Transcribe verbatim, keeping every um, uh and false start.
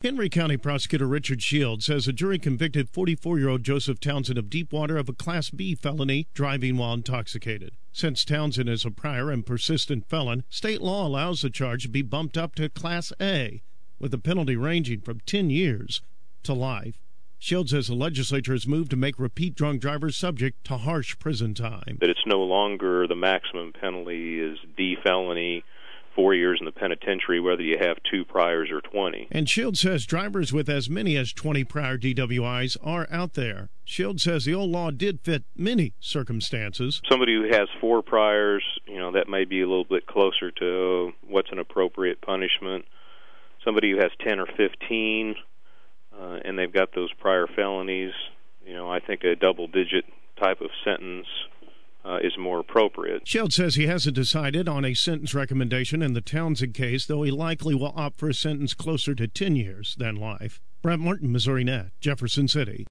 Henry County Prosecutor Richard Shields says a jury convicted forty-four-year-old Joseph Townsend of Deepwater of a Class B felony, driving while intoxicated. Since Townsend is a prior and persistent felon, state law allows the charge to be bumped up to Class A, with a penalty ranging from ten years to life. Shields says the legislature has moved to make repeat drunk drivers subject to harsh prison time. That it's no longer the maximum penalty is D felony, four years in the penitentiary, whether you have two priors or twenty. And Shields says drivers with as many as twenty prior D W Is are out there. Shields says the old law did fit many circumstances. Somebody who has four priors, you know, that may be a little bit closer to what's an appropriate punishment. Somebody who has ten or fifteen, uh, and they've got those prior felonies, you know, I think a double-digit type of sentence Uh, is more appropriate. Shields says he hasn't decided on a sentence recommendation in the Townsend case, though he likely will opt for a sentence closer to ten years than life. Brett Martin, Missouri Net, Jefferson City.